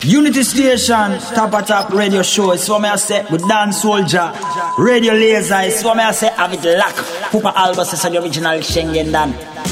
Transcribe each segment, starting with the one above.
Unity Station, top radio show. It's what I say with Dan Soldier, Radio Laser. It's what I say avec Lac. Poupa Alba, c'est l'original Schengen Dan.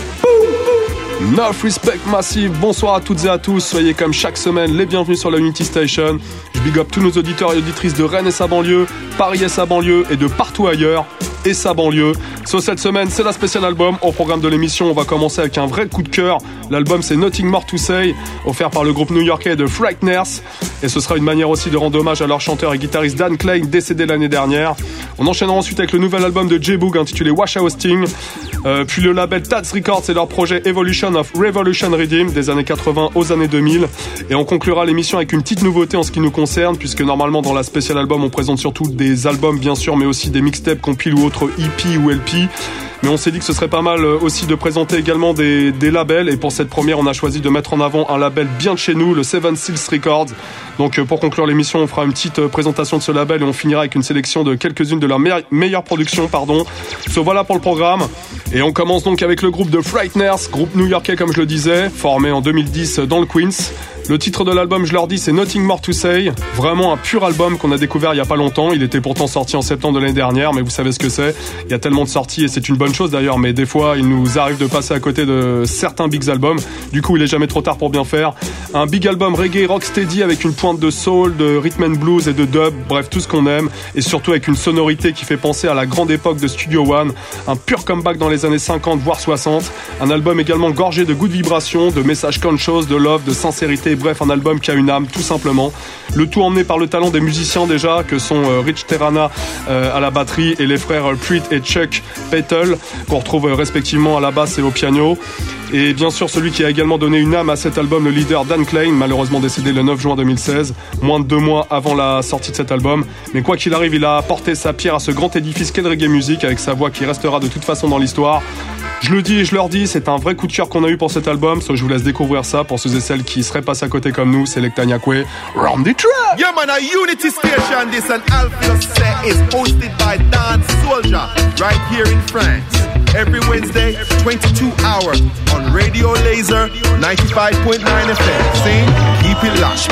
Enough Respect Massive, bonsoir à toutes et à tous, soyez comme chaque semaine les bienvenus sur la Unity Station. Je big up tous nos auditeurs et auditrices de Rennes et sa banlieue, Paris et sa banlieue et de partout ailleurs et sa banlieue. So, cette semaine c'est la spéciale album. Au programme de l'émission on va commencer avec un vrai coup de cœur. L'album c'est Nothing More To Say, offert par le groupe new-yorkais de Frighteners. Et ce sera une manière aussi de rendre hommage à leur chanteur et guitariste Dan Klein, décédé l'année dernière. On enchaînera ensuite avec le nouvel album de J-Boog intitulé Wash Hosting. Puis le label Tats Records et leur projet Evolution of Revolution Redeem des années 80 aux années 2000. Et on conclura l'émission avec une petite nouveauté en ce qui nous concerne, puisque normalement dans la spéciale album on présente surtout des albums bien sûr, mais aussi des mixtapes, compiles ou autres EP ou LP. Mais on s'est dit que ce serait pas mal aussi de présenter également des labels. Et pour cette première, on a choisi de mettre en avant un label bien de chez nous, le Seven Seals Records. Donc pour conclure l'émission, on fera une petite présentation de ce label et on finira avec une sélection de quelques-unes de leurs meilleures productions. So voilà pour le programme. Et on commence donc avec le groupe de Frighteners, groupe new-yorkais comme je le disais, formé en 2010 dans le Queens. Le titre de l'album, je leur dis, c'est Nothing More To Say. Vraiment un pur album qu'on a découvert il y a pas longtemps. Il était pourtant sorti en septembre de l'année dernière, mais vous savez ce que c'est. Il y a tellement de sorties et c'est une bonne chose d'ailleurs, mais des fois il nous arrive de passer à côté de certains big albums. Du coup il est jamais trop tard pour bien faire. Un big album reggae rocksteady avec une pointe de soul, de rhythm and blues et de dub, bref tout ce qu'on aime, et surtout avec une sonorité qui fait penser à la grande époque de Studio One. Un pur comeback dans les années 50 voire 60. Un album également gorgé de good vibrations, de messages conscious, de love, de sincérité. Bref, un album qui a une âme, tout simplement. Le tout emmené par le talent des musiciens déjà, que sont Rich Terrana à la batterie et les frères Pruitt et Chuck Petel, qu'on retrouve respectivement à la basse et au piano. Et bien sûr, celui qui a également donné une âme à cet album, le leader Dan Klein, malheureusement décédé le 9 juin 2016, moins de 2 mois avant la sortie de cet album. Mais quoi qu'il arrive, il a apporté sa pierre à ce grand édifice qu'est le reggae music, avec sa voix qui restera de toute façon dans l'histoire. Je le dis et je leur dis, c'est un vrai coup de cœur qu'on a eu pour cet album. So je vous laisse découvrir ça pour ceux et celles qui seraient passés à côté comme nous. C'est Lectaniakwe, Run the Track! Yeah man, a Unity Station, this an Alpha set is hosted by Dan Soldier, right here in France. Every Wednesday, 22 hours on Radio Laser, 95.9 FM. See? Keep it locked.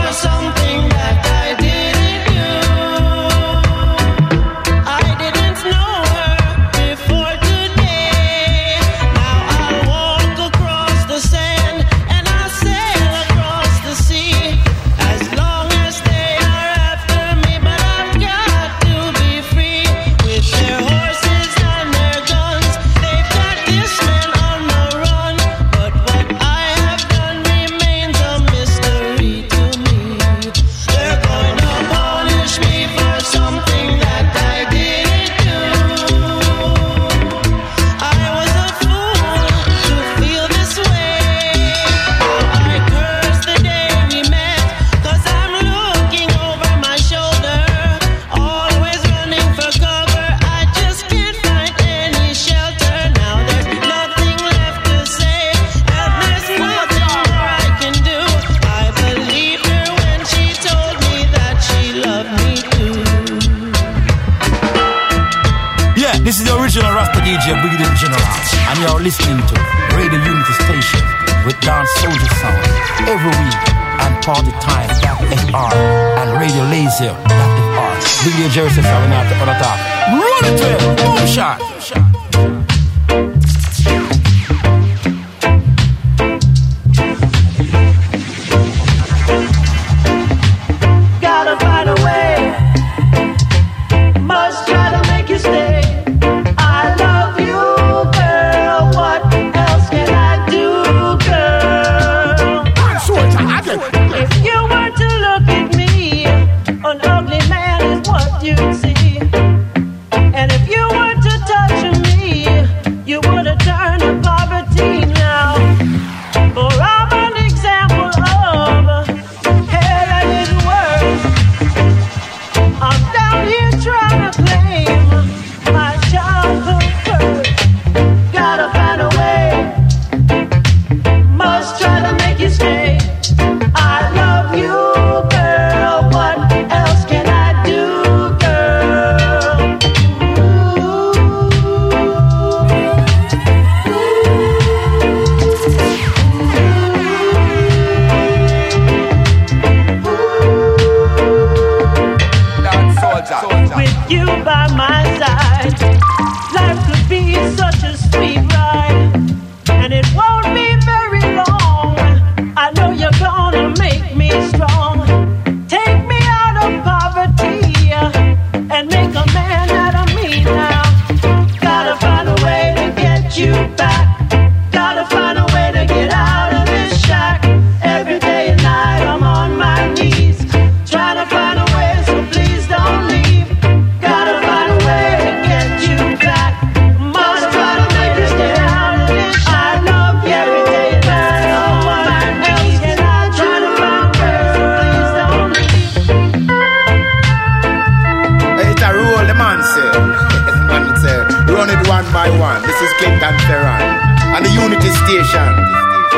This is the original Rasta DJ, Biggie the General, and you're listening to Radio Unity Station with Dan Soldier Sound every week and Party Time .fr and Radio Laser .fr. Biggie Jersey from on the top. Run it to him, boom shot. Gotta find a way, must try to make you stay. If you were to look at me, an ugly man is what you'd see. And if you were to touch me,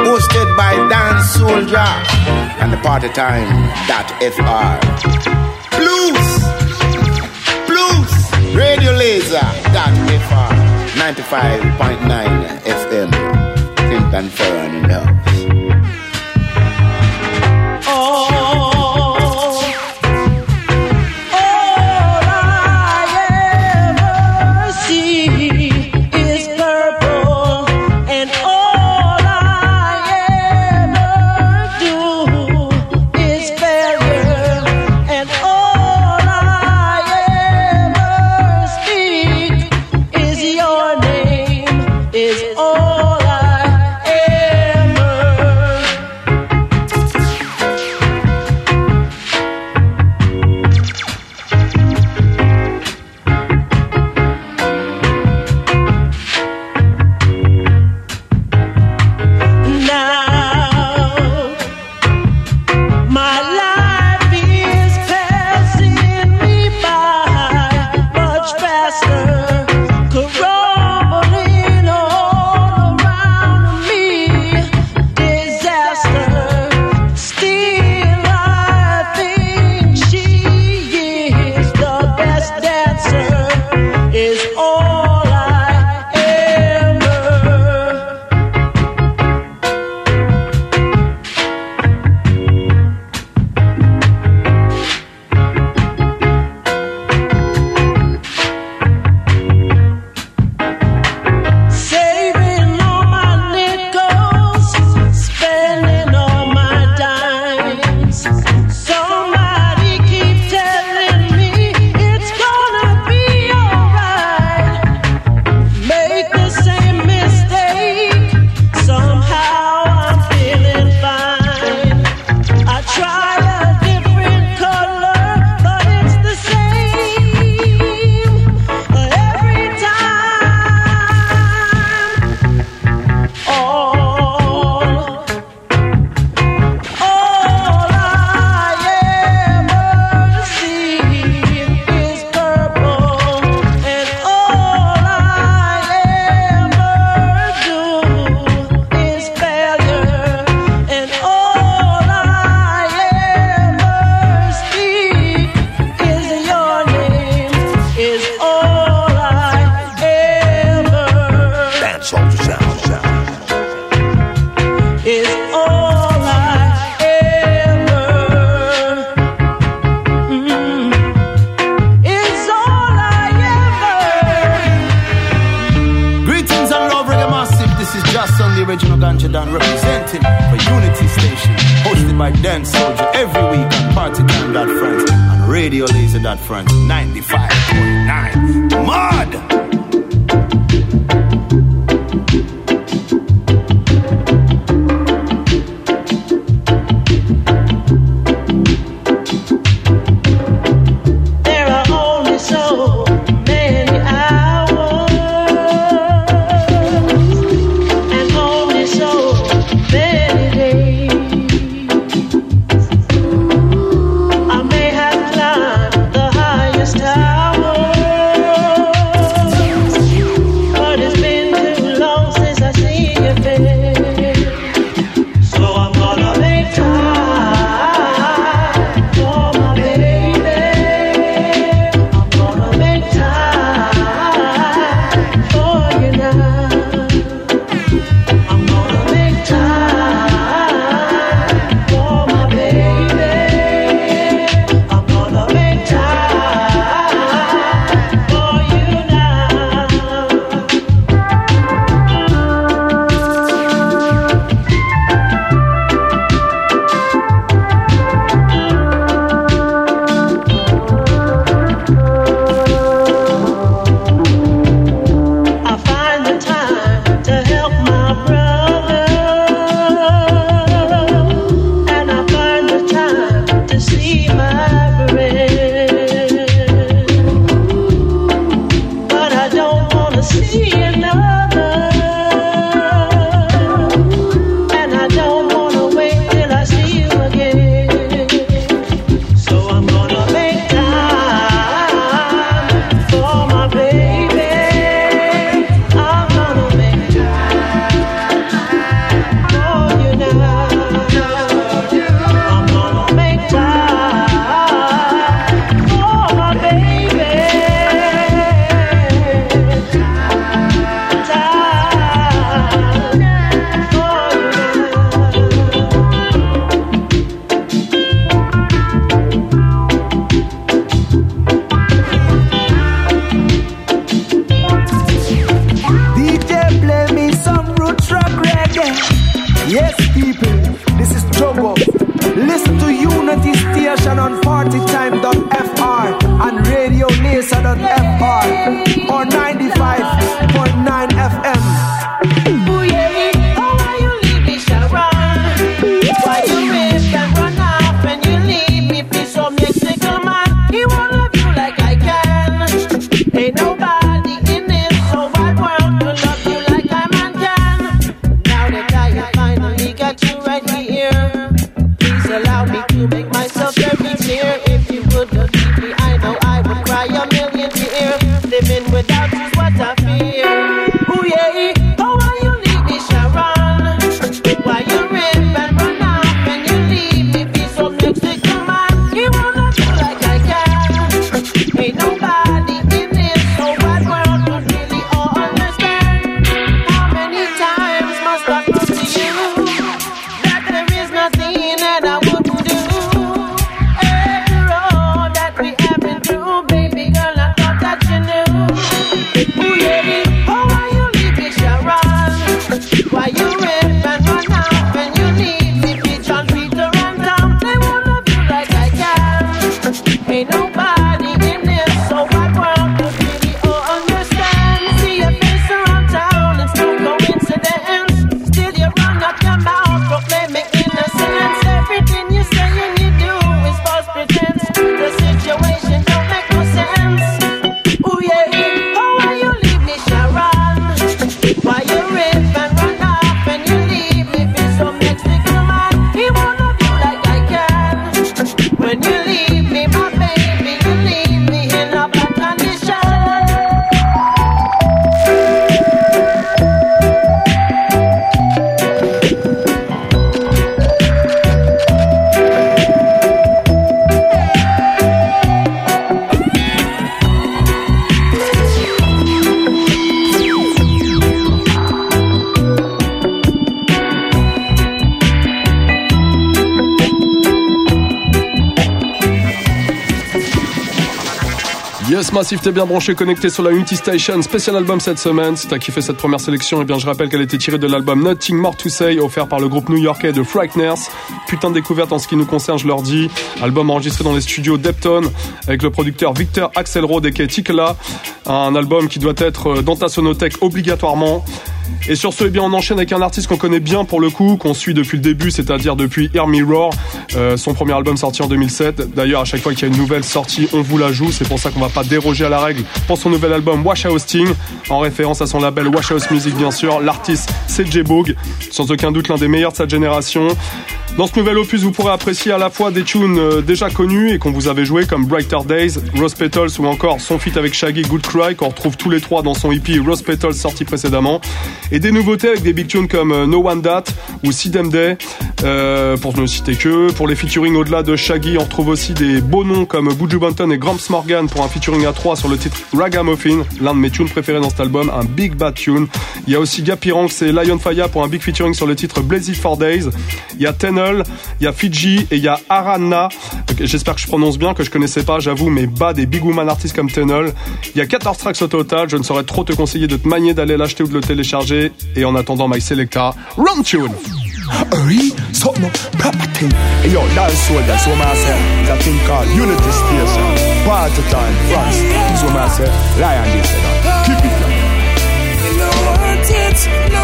hosted by Dan Soldier and the partytime.fr. Blues, radiolaser.fr, 95.9 FM, Clinton Fern in the house. Representing for Unity Station, hosted by Dan Soldier every week on partytime.friends and radiolaser.friends 95.9. Mud! But it's been too station on partytime.fr and radiolaser.fr or 95.9 FM. Ooh, yeah. Oh, why you leave me, Sharon? Why you risk and run off and you leave me? Please, some Mexican man, he won't love you like I can. Ain't nobody in this so wide world to love you like I man can. Now that I have finally got you right here, please allow me to make myself very clear. If you would leave me, I know I would cry a million tears. Living without you is what I fear. Ooh, yeah. Oh, why you leave me, Sharon? Why you rip and run off and you leave me? Be so Mexican man, he won't love you like I can. Ain't nobody in this so wide world would really all understand. How many times must I prove to you that there is nothing that I wouldn't do? After all that we have been through, baby girl, I thought that you knew. Ooh, yeah. Oh, why you leave me, Sharon? Why you rip and run off and you leave me? Bitch on Peter and Tom, they won't love you like I can. Ain't nobody in this so wide world could really all understand. See your face around town, it's no coincidence. Still you run up your mouth, proclaiming innocence. Everything you say and you do is false pretense. The situation don't make no sense. Ooh, yeah. Oh, why you leave me, Sharon? Why you rip and run off and you leave me? Be so Mexican man, he won't love you like I can. When you leave me, my baby, you leave me in a bad condition. Yes, Massif, t'es bien branché, connecté sur la Unity Station, spécial album cette semaine. Si t'as kiffé cette première sélection, eh bien je rappelle qu'elle était tirée de l'album Nothing More to Say, offert par le groupe new-yorkais de Frighteners. Putain de découverte en ce qui nous concerne, je leur dis. Album enregistré dans les studios Depton, avec le producteur Victor Axelrod et Tikela. Un album qui doit être dans ta sonothèque obligatoirement. Et sur ce, eh bien, on enchaîne avec un artiste qu'on connaît bien pour le coup, qu'on suit depuis le début, c'est-à-dire depuis Hear Me Roar, son premier album sorti en 2007. D'ailleurs, à chaque fois qu'il y a une nouvelle sortie, on vous la joue. C'est pour ça qu'on va pas déroger à la règle pour son nouvel album Wash House Thing, en référence à son label Wash House Music, bien sûr. L'artiste, c'est J-Boog, sans aucun doute l'un des meilleurs de sa génération. Dans ce nouvel opus, vous pourrez apprécier à la fois des tunes déjà connues et qu'on vous avait joué comme Brighter Days, Rose Petals ou encore son feat avec Shaggy, Good Cry, qu'on retrouve tous les trois dans son EP Rose Petals sorti précédemment. Et des nouveautés avec des big tunes comme No One That ou See Them Day, pour ne citer que. Pour les featuring au-delà de Shaggy, on retrouve aussi des beaux noms comme Buju Banton et Gramps Morgan pour un featuring à 3 sur le titre Ragamuffin, l'un de mes tunes préférés dans cet album, un big bad tune. Il y a aussi Gappy Ranks et Lion Faya pour un big featuring sur le titre Blazy 4 Days. Il y a Tenel, il y a Fiji et il y a Arana, j'espère que je prononce bien, que je connaissais pas, j'avoue, mais bas des big woman artistes comme Tenel. Il y a 14 tracks au total, je ne saurais trop te conseiller de te manier d'aller l'acheter ou de le télécharger. Et en attendant, My Selecta, Run Tune. Hurry, something up, proper thing. Hey yo, dance all that's what I say. That thing called Unity Station. Party time, France. This what I say. Lion this, keep it down. You know what it's no.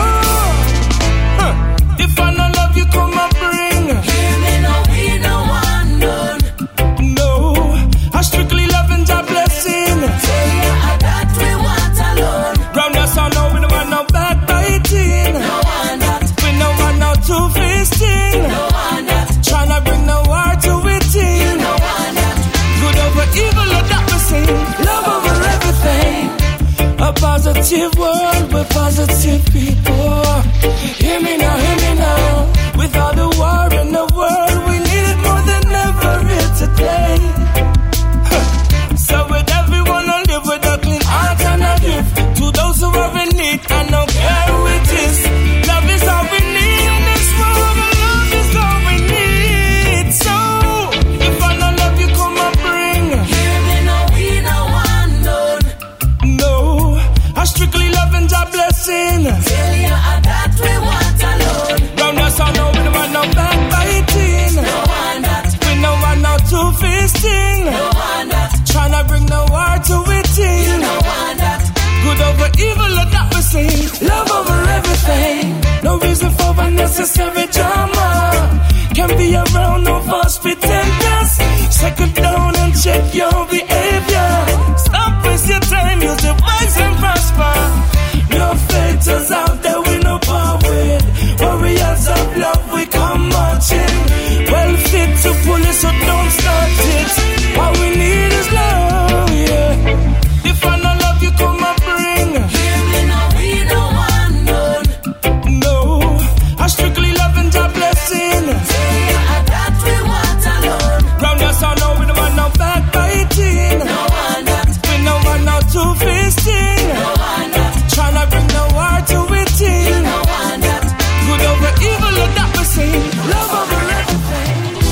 If I no love you, come and bring. Hear me now, we no one done. No, I strictly love and job blessing. Tell you that we want alone. Round us all now, we no want no backbiting. No one that. We no want no two-fisting. No one that. Tryna bring no war to within. No one that. Good over evil, or that we sing. Love over everything. A positive world with positive people. Hear me now, hear me now. With all the war in the world, we need it more than ever here today. So with everyone who live with a clean heart and a gift, to those who are in need, I don't care who it is. Love is all we need in this world, and love is all we need. So, if I don't love you, come and bring. Hear me now, we no one done. No, I strictly love and unnecessary drama. Can be around no false pretenders. Second down and check your behavior. Stop waste your time, use your wise and prosper. No fakers out there we no power with. Warriors of love we come marching. Well fit to pull it so don't start it. What we need is love, yeah. If I no love you come and bring. Hear me now, we no want none. No, I strictly love and job blessing. That we want alone. Round us all now we no want no backbiting. No one that. We no want no two-fisting. No one that. Tryna bring the war to it in. No one that. Good over evil, look that we sing. Love over everything.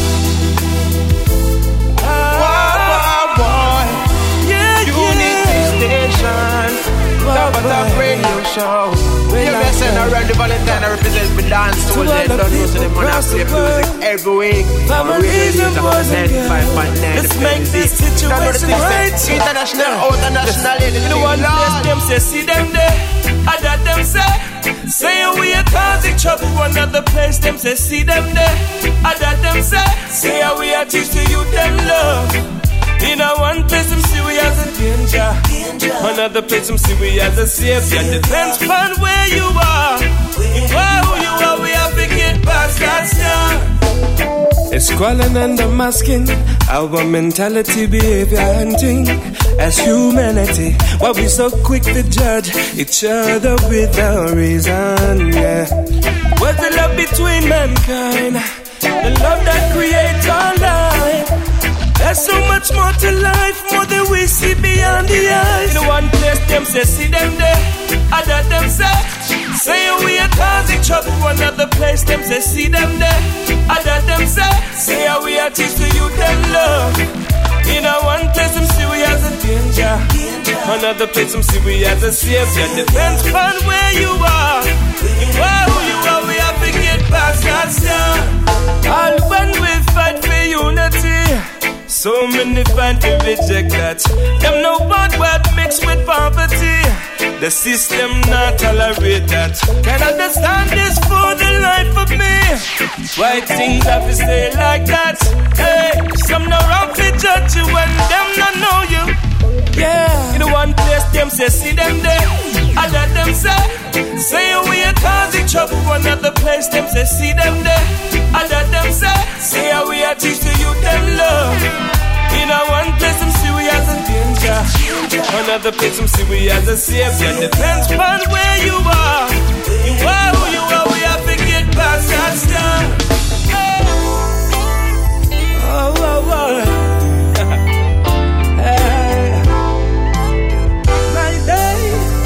Boy. Yeah, Unity Station. Top of the radio show. You're messing around the Valentine. I represent the dance soul. They don't know so they want to play music every week. Families and boys and girls. Let's make this situation right. International, international. You know what place them say, see them there. Other them say we are causing trouble. One other place them say, see them there. Other them say we are teaching you them love. In a one place them see we as a danger. Another place them see we as a savior. Depends on where you are. Who you are, we have to get past that star. It's squalling and unmasking our mentality, behavior and thing. As humanity, why we so quick to judge each other without reason, yeah. What's the love between mankind? The love that creates our life. There's so much more to life, more than we see beyond the eyes. In one place them say, see them there. Other them say we are causing trouble. One other place them say, see them there. Other them say we are teaching you them love. In a one place them see we as a danger. Another place them see we as a savior. Depends on where you are. Who you are, we have to get past that star. All when we fight for unity, so many find to reject that. Them no want what mixed with poverty. The system not tolerate that. Can't understand this for the life of me. Why things have to stay like that? Hey, some no wrong to judge you when them not know you. Yeah, in the one place them say, see them there. Other them say we are causing trouble. One other place them say, see them there. Other them say we are teaching you them love. In a one place them see we as a danger. Another place them see we as a savior. Depends on where you are. Who you are, we have to get past that star. My day.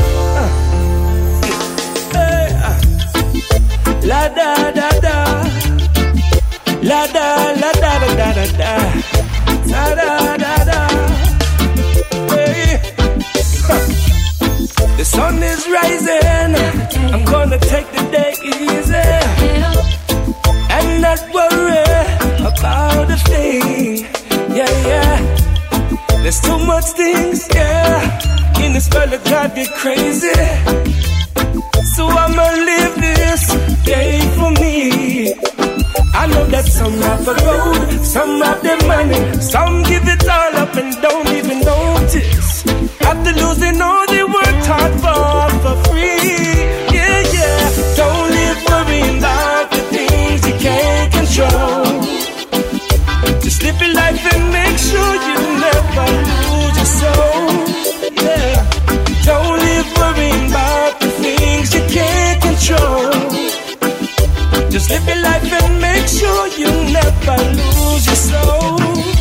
La da da da. La da la da da da da da. Da da da da. Hey. The sun is rising. I'm gonna take the day easy and not worry about a thing. Yeah, yeah. There's too much things, yeah, in this world that drive me crazy. So I'ma live this day for me. I know that some have the road, some have the money, some give it all up and don't even notice. After losing all they worked hard for free. Yeah, yeah. Don't live worrying about the things you can't control. Just live your life and make sure you never lose your soul. Yeah. Don't live worrying about the things you can't control. Just live your life and make sure you never lose your soul.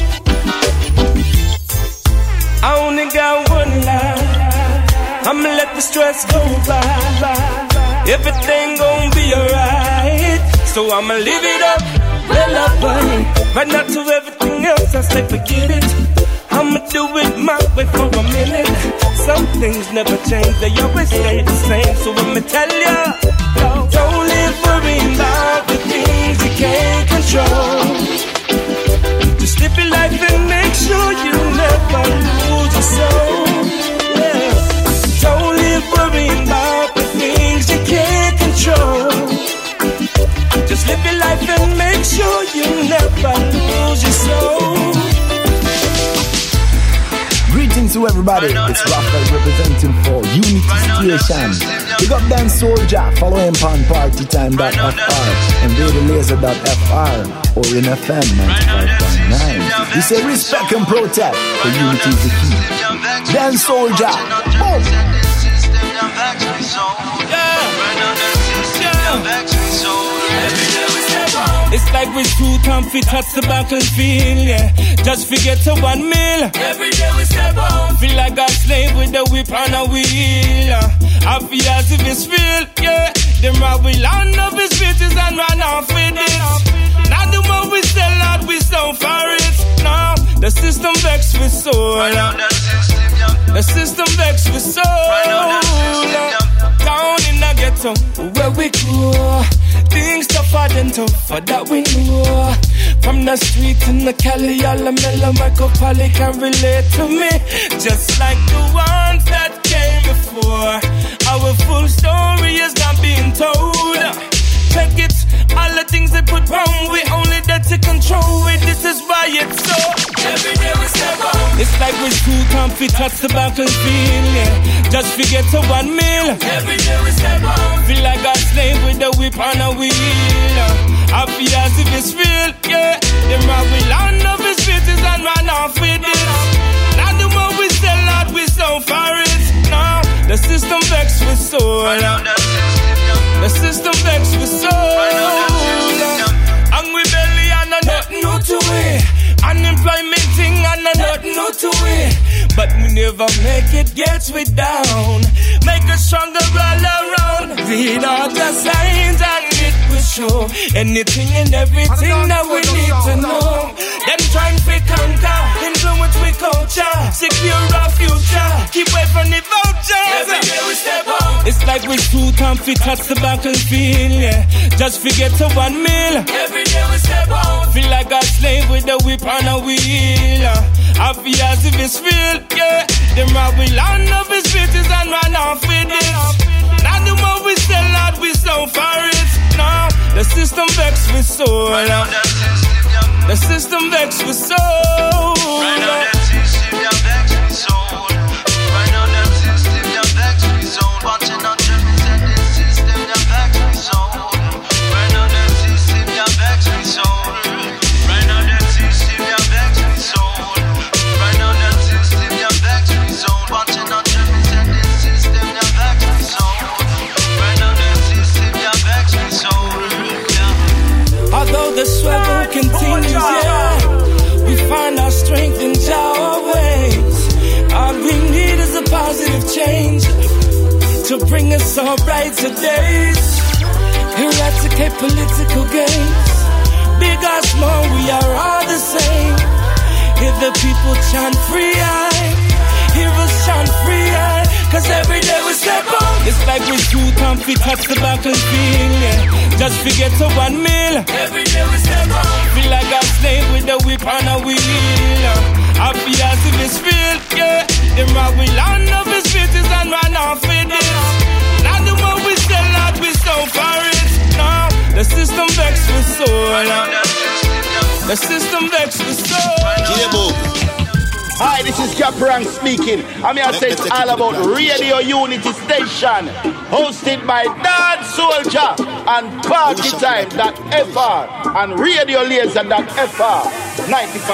I only got one life. I'ma let the stress go by. Everything gon' be alright. So I'ma live it up, well up on it. Right now to everything else, I say forget it. I'ma do it my way for a minute. Some things never change, they always stay the same. So I'ma tell ya, don't live worrying about the things you can't control. Just live your life and make sure you never lose your soul. Yeah. Don't live worrying about the things you can't control. to everybody. It's Raphael representing for Unity Station. Big up Dan Soldier. Follow him on partytime.fr and radiolaser.fr or in FM 95.9. We say respect and protect, for unity is the key. Dan Soldier. Boom. It's like we shoot and fit touch the battlefield, yeah. Just forget to 1 mil. Every day we step out. Feel like a slave with a whip and a wheel. I feel as if it's real, yeah. Them rob we land up his bitches and run off with it. Now the more we sell out, we so for it. Now the system vex with soul. The system vex with soul. Down in the ghetto where we go, things tougher than tougher that we know. From the street in the Cali, all the mellow Michael Polly can relate to me. Just like the ones that came before. Our full story is not being told. Check it, all the things they put wrong, we only there to control it. This is why it's so. Every day we step out. It's like we shoot and fit touch the battlefield, yeah. Just forget to 1 mil. Every day we step out. Feel like a slave with a whip and a wheel. I feel as if it's real, yeah. Them rob we land up his bitches and run off with it. Now the more we sell out, we so for it. Now the system vex with soul. The system vex with soul. Hungry belly and a nothing new to it. Unemployment thing and a nothing new to it. But we never make it, gets we down. Make us stronger all around. Read all the signs and it will show anything and everything that we need to know. Them trying to conquer, influence we culture, secure our future, keep away from the vultures. Every day we step out. It's like we shoot and fit touch the battlefield, yeah. Just forget to 1 mil. Every day we step out. Feel like a slave with a whip and a wheel. I feel as if it's real, yeah. Them rob we land up his bitches and run off with it. Now the more we sell out, we so for it. Now the system vex with soul. The system vex with soul. Right now that system ya vex with soul. Right now that system ya vex with soul. Watching on Jimmy said this system ya vex with soul. Right now that system ya vex with soul. Right now that system ya vex with soul. Right now that system ya vex with soul. Watching on Jimmy said this system ya vex with soul. Right now that system ya vex with soul. Although the struggle continues, yeah, we find our strength in our ways. All we need is a positive change to bring us all brighter days. Eradicate political games. Big or small, we are all the same. Hear the people chant free eye. Hear us chant free eye. Cause every day we step out. It's like we shoot and fit touch the battlefield, yeah. Just forget to 1 mil. Every day we step out. Feel like a slave with a whip and a wheel. I feel as if it's real, yeah. Them rob we land up his bitches and run off with it. Now the more we sell out, we so for it. Now the system vex with soul. The system vex with soul. Hi, this is Caprang speaking. I'm here to say it's all about Radio Unity Station, hosted by Dan Soldier and PartyTime.fr and RadioLaser.fr 95.9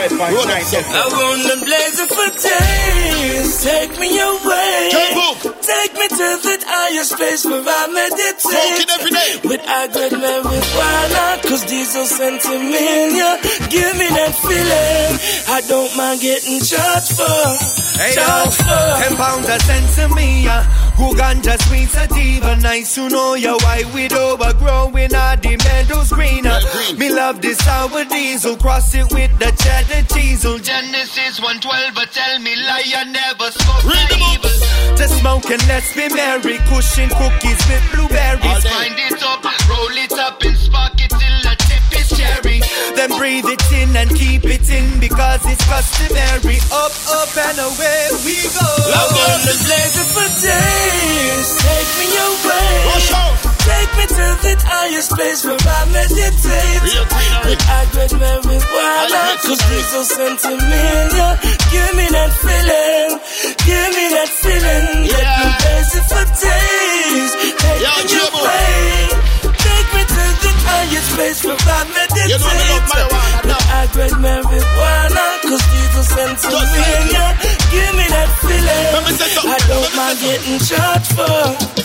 FM. I wanna blaze it for days. Take me away. Take me to that higher space where I meditate. Every day. With agate marijuana, cause diesel sentimental. Give me that feeling. I don't mind getting charged for. Hey now, 10 pounds a sense to me, who ganja sweet sativa, nice to know ya. Why we'd overgrowing all the meadows greener. Me love this sour diesel, cross it with the cheddar cheesel. Genesis 1:12, but tell me lie, I never spoke evil. Just smoke and let's be merry, cushion cookies with blueberries. Wind it up, roll it up and spark it till the tip is cherry. Then breathe it in and keep it in because it's customary. Up, up and away we go. I wanna blaze it for days. Take me away. Take me to that higher space where I meditate. With agate marijuana, cause diesel sentimental. Give me that feeling. Give me that feeling. Let me taste it for days. Take me away. Take me to the highest place where I meditate. You know me love marijuana now. I grab marijuana, cause Jesus sent to me. Give me that feeling. I don't mind getting charged for.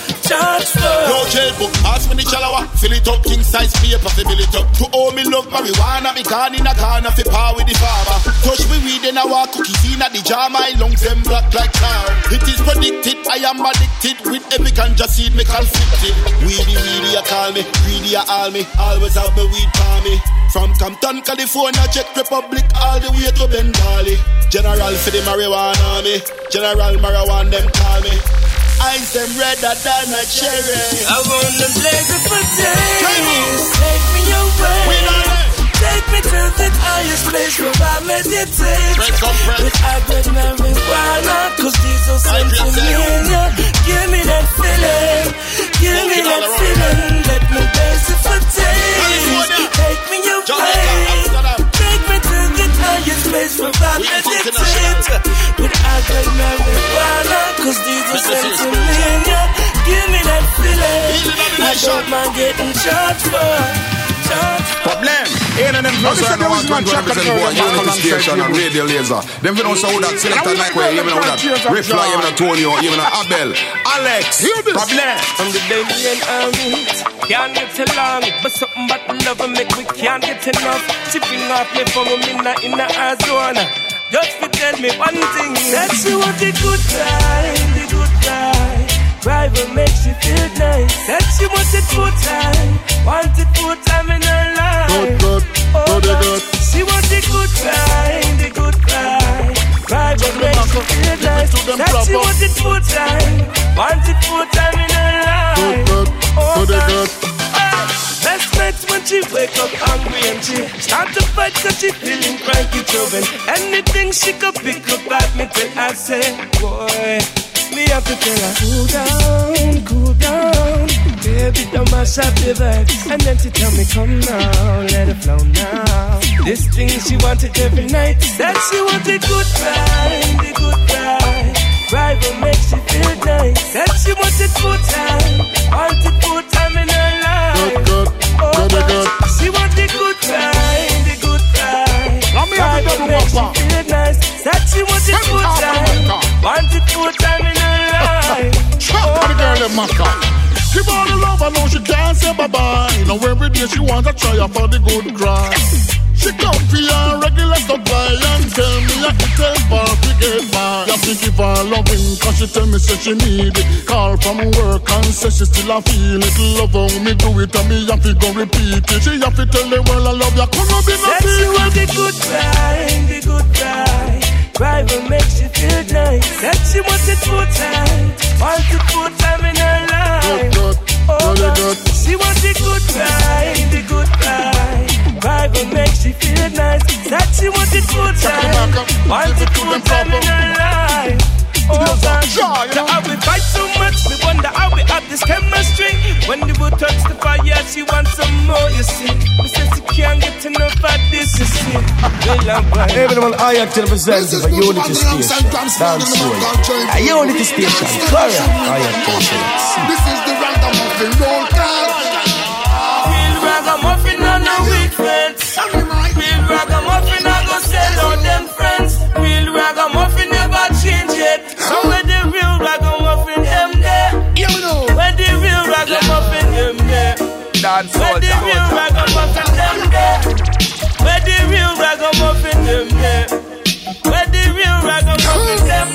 No jail book, ask me the chalawa. Fill it up, king size paper, fill it up. To all me love marijuana, me gone in a corner, fi power with the farmer. Touch me weed and I walk cookies in at the jar, my lungs them black like tar. It is predicted, I am addicted. With every ganja seed, me conflicted. Weedy, I call me, greedy, I all me. Always have me weed for me. From Compton, California, Czech Republic, all the way to Bengali. General for the marijuana me, General marijuana them call me. Eyes them redder than a cherry. I wanna blaze it for days. Take me away. Take me to the highest place where I meditate. With I grab marijuana, cause Jesus sent to me. Give me that feeling. Give me that feeling. Let me blaze it for days. Take me away. Take me to the highest place where I meditate. With I grab marijuana, cause Jesus sent to me. Give me that feeling. I don't mind getting charged for. Problem. Ain't them close on the one to represent boy Unity Station and Radio Laser. Them we don't say who that selector like way, even know that Refly, even Antonio, even Abel, Alex. Problem. From the day we and Amit, can't get along, but something about love and make we can't get enough. Chipping off me from a minute in the Arizona. Just to tell me one thing, that she want the good time, the good time. Driver makes you feel nice. That she wants it full time. Want it full time in her life. Good. She wants the good time, the good time. Driver makes you feel nice. That she wants it full time. Want it full time in her life. Good. Best nights when she wake up hungry and she start to fight cause she feeling cranky children. Anything she could pick up at me till I say, boy, me have to tell her, cool down, baby, don't mash up the vibes. And then she tell me, come now, let it flow now. This thing she wanted every night, that she wanted good time, the good time. Driver makes you feel nice, that she wanted full time, wanted full time in her life. Good. She wanted good time, the good time. Driver makes you feel nice, that she wanted full time, wanted full time in her life. The girl in Macca. Give all the love, I know she can't say bye-bye. Now every day she wants to try her for the good cry. She come for your regular supply and tell me I can tell her to get by. You have to give her loving cause she tell me say she need it. Call from work and say she still a feel it. Love how me do it and me have to go repeat it. She have to tell the world I love you, couldn't be no secret. She want the good time, the good time. Driver makes you feel nice. That she wants it full time. Want it full time in her life. Good. She wants the good time, the good time. Driver makes you feel nice. That she wants it full time. Want it full time in her life. Oh God, how we fight so much. We wonder how we have this chemistry. When the wood touch the fire, she wants some more. You see, we said she can't get enough of this. You see, even when I am representing a Unity Station, dance a Unity Station, Korea, I am This is the ragamuffin roll call. Real ragamuffin on the weak friends. Real ragamuffin, I go sell all them friends. Real ragamuffin never change it. So when the real ragamuffin them there, when the real ragamuffin them there, when the real ragamuffin them there, when the real ragamuffin them there, when the real ragamuffin them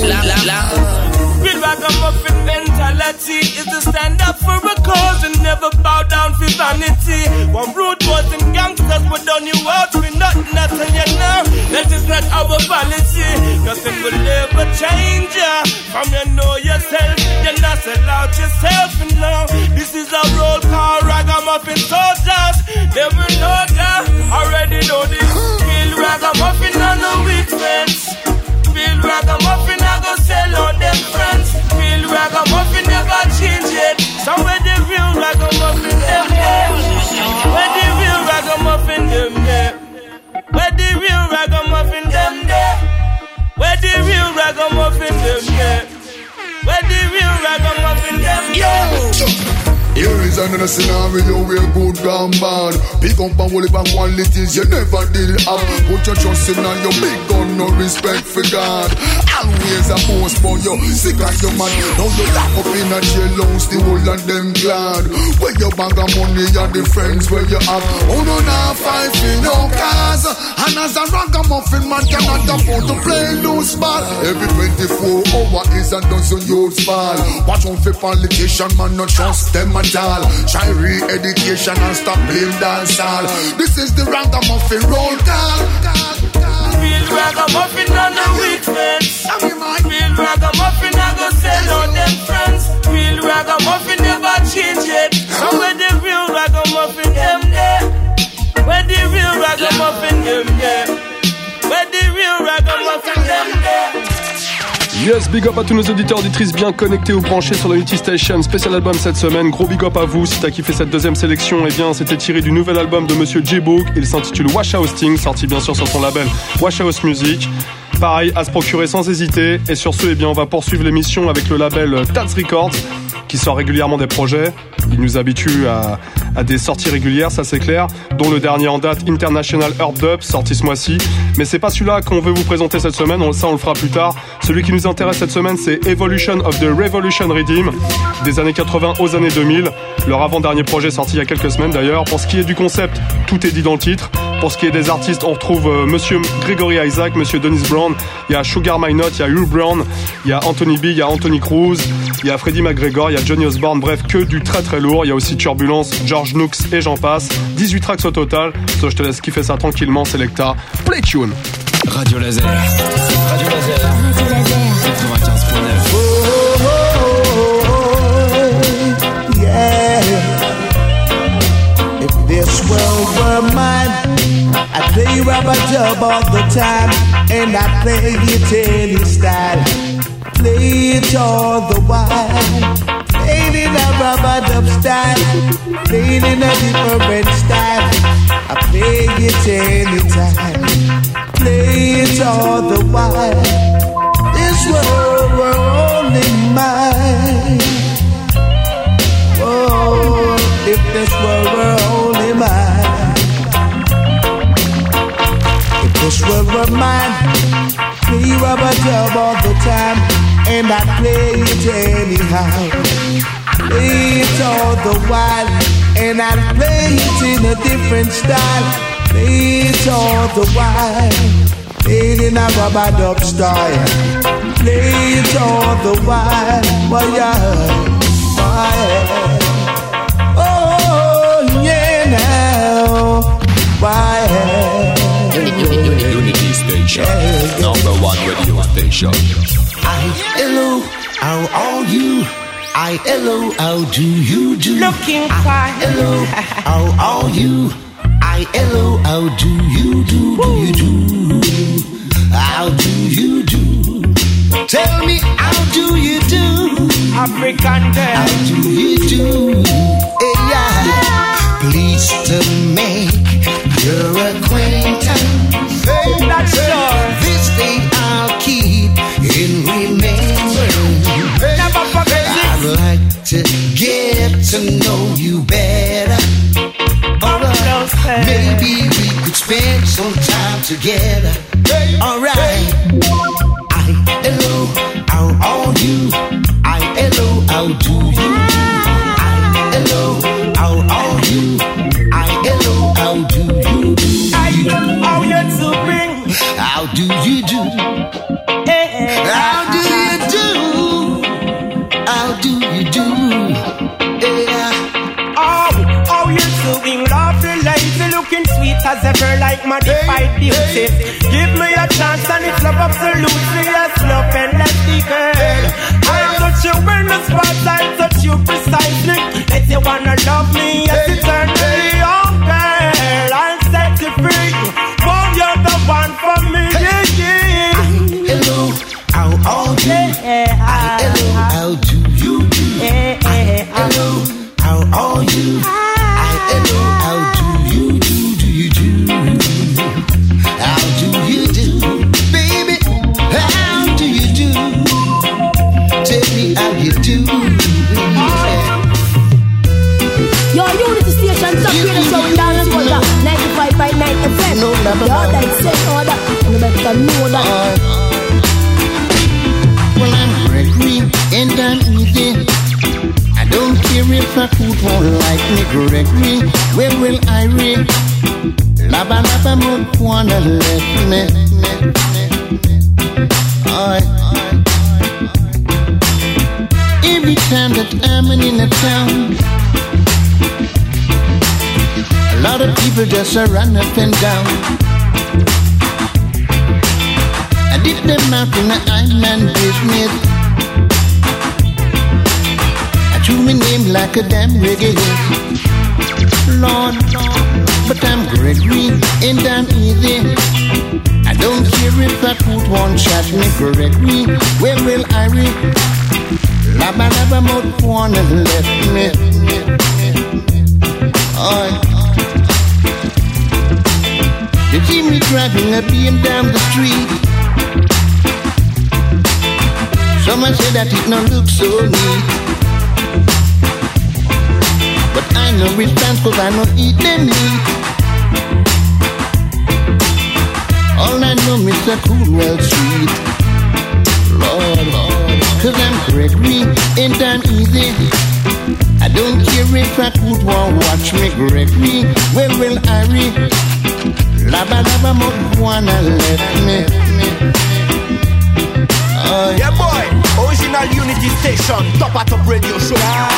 there. Real ragamuffin mentality is to stand up for a cause and never bow down for vanity. One root was in gangsters, but done you out with nothing at you now. That is not our policy. Nothing will ever change ya. From you know yourself, you not sell out yourself. And now this is a roll call ragamuffin soldiers. They will know that, already know this. Real ragamuffin on the weak friends. Real ragamuffin I go sell on them friends. Real ragamuffin never change it. Somewhere the real ragamuffin them there. Where the real ragamuffin them there. Where the real ragamuffin them there. ragamuffin them, yeah. Where the real ragamuffin them, yeah. Here is another scenario where good gone bad. Pick up and hold up qualities you never did have. Put your trust in on your big gun, no respect for God. Always a boast for you, sick like your man. Now you lock up in a jail house, the whole of them glad. Where your bag of money and the friends where you have. Oh no, now fight for no cause. And as a ragamuffin man cannot afford to play loose ball. Every 24 hours is a dozen youths fall. Watch out for politician man, not trust them at all. Try re-education and stop blame dance all. This is the ragamuffin roll call. Real ragamuffin on the weakness. Real ragamuffin I go sell out them friends. Real ragamuffin never change it. So when the real ragamuffin them there. When the real ragamuffin them there. When the real ragamuffin them there. Yes, big up à tous nos auditeurs, auditrices bien connectés ou branchés sur la Unity Station. Spécial album cette semaine, gros big up à vous. Si t'as kiffé cette deuxième sélection, eh bien c'était tiré du nouvel album de Monsieur J-Book. Il s'intitule Wash House Thing, sorti bien sûr sur son label Wash House Music. Pareil, à se procurer sans hésiter. Et sur ce, eh bien on va poursuivre l'émission avec le label Tats Records, qui sort régulièrement des projets. Il nous habitue à des sorties régulières, ça c'est clair, dont le dernier en date, International Herb Dub, sorti ce mois-ci. Mais c'est pas celui-là qu'on veut vous présenter cette semaine, ça on le fera plus tard. Celui qui nous intéresse cette semaine, c'est Evolution of the Revolution Redeem, des années 80 aux années 2000. Leur avant-dernier projet sorti il y a quelques semaines d'ailleurs. Pour ce qui est du concept, tout est dit dans le titre. Pour ce qui est des artistes, on retrouve Monsieur Gregory Isaac, Monsieur Dennis Brown, il y a Sugar My Note, il y a Hugh Brown, il y a Anthony B, il y a Anthony Cruz, il y a Freddie McGregor, il y a Johnny Osborne, bref, que du très très lourd. Il y a aussi Turbulence, George Nooks et j'en passe. 18 tracks au total. So, je te laisse kiffer ça tranquillement, Selecta. Play tune. Radio Laser. Radio Laser. Radio Laser. 95.9. Yeah. If this world were mine, I'd play rubber dub all the time, and I'd play it any style. Play it all the while. Played in a rubber dub style, played in a different style. I play it anytime, play it all the while. This world were only mine. Oh, if this world were only mine. If this world were mine, play rubber dub all the time, and I play it anyhow. Play it all the while, and I play it in a different style. Play it all the while, play it in a rubber dub style. Play it all the while, why oh yeah now, why? Unity Station, #1 radio station. Hello, how are you? hello, how do you do? Looking fine. Hello, how are you? hello, how do you do? Do you do? How do you do? Tell me, how do you do? African girl. How do you do? Hey, yeah. Pleased to make your acquaintance. Hey, that's sure. This day I'll keep in remembrance. Never forget it. I'd like to get to know you better. Alright, maybe we could spend some time together. Alright. Hello, how are you? Hello, how do you do? Hello, how are you? Hello, how do you do? How you doing? How do you do? How do you do? How do you do? How you doing? Lovely lady, looking sweet as ever, like modified beauty. Give me a chance and it's love absolutely, yes, love endlessly, girl. I touch you in the spot, I touch you precisely. If you wanna love me, yes, eternally, oh girl, I'll set you free. Oh, you're the one for me, yeah, yeah. Hello, how are you? Hello, how do you do? Hello, how are you? Hello, how do you do? Do you do? How do you do? Baby, how do you do? Well, I'm Gregory, and I'm easy. I don't care if a food won't like me, Gregory. Where will I read? Laba laba mood wanna let me. Every time that I'm in a town, a lot of people just run up and down. I dip them out in the Iron business. I chew my name like a damn reggae. Lord, but I'm Gregory and I'm easy. I don't care if that food won't shot me, Gregory. Where will I read? Laba laba mouth wanna let me. You see me driving a beam down the street. Someone said that it don't look so neat, but I know response cause I know eat them meat. All I know Mr. Coolwell Street. Lord, cause I'm Gregory and I'm easy. I don't care if I could want watch me, Gregory. Where will I read? Laba laba mouth wanna let me. Yeah boy, original Unity Station, top at top radio show.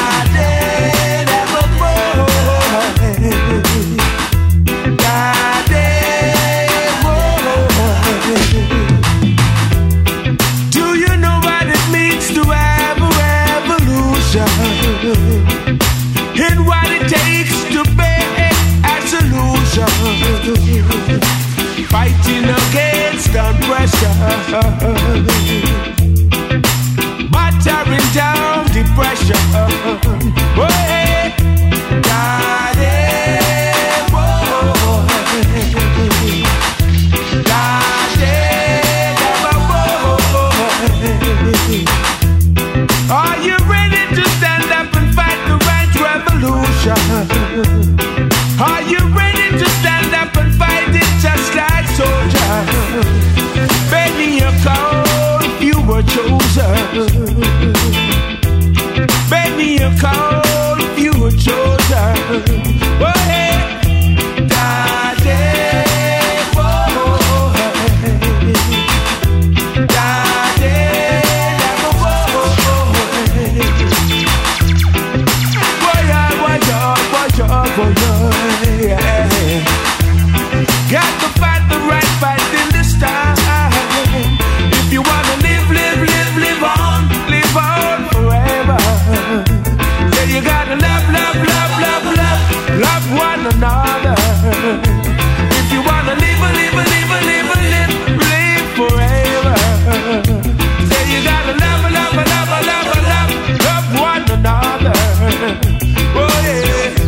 Do you know what it means to have a revolution? And what it takes to be a solution? Fighting against oppression, battering down depression. Oh, hey. God, hey, boy. God, hey, boy. Are you ready to stand up and fight the right revolution? Are you ready to stand up and fight it just like soldiers? Baby, you're cold, you were chosen. Baby, you're cold, you were chosen. Oh, hey, Daddy, whoa, Daddy, yeah. Got to fight the right fight in this time. If you wanna live, live, live, live on forever. Yeah, you gotta love, love, love, love, love, love one another. If you wanna live, live, live, live, live, live forever. Yeah, you gotta love, love, love, love, love, love one another. Oh yeah.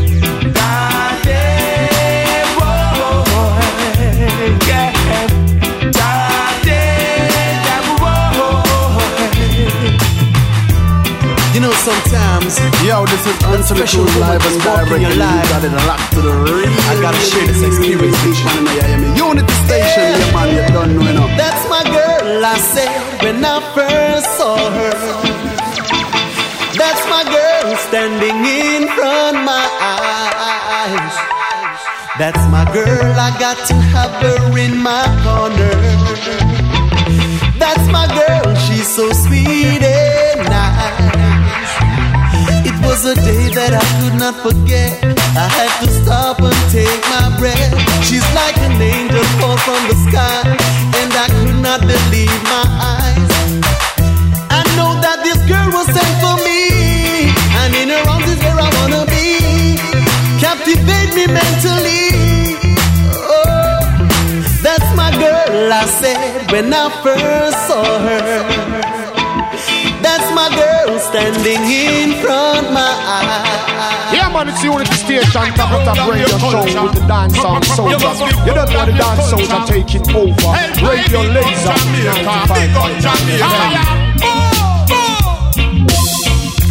You know sometimes, yo, this is Unsolicited Live and Direct. You got it locked to the ring. I gotta share this experience with you. Unity Station, yeah man, you don't know enough. That's my girl, I said when I first saw her. That's my girl standing in front of my eyes. That's my girl, I got to have her in my corner. That's my girl, she's so sweet and nice. It was a day that I could not forget. I had to stop and take my breath. She's like an angel fall from the sky, and I could not believe my eyes. I know that this girl was sent for me, and in her arms is where I wanna be. Captivate me mentally. Oh, that's my girl, I said when I first saw her. That's my girl standing in front of my eyes. Yeah man, it's Unity Station, top of top radio show with the dance on soldier. You don't know the dance soldier taking over. Radio Laser, 95.9.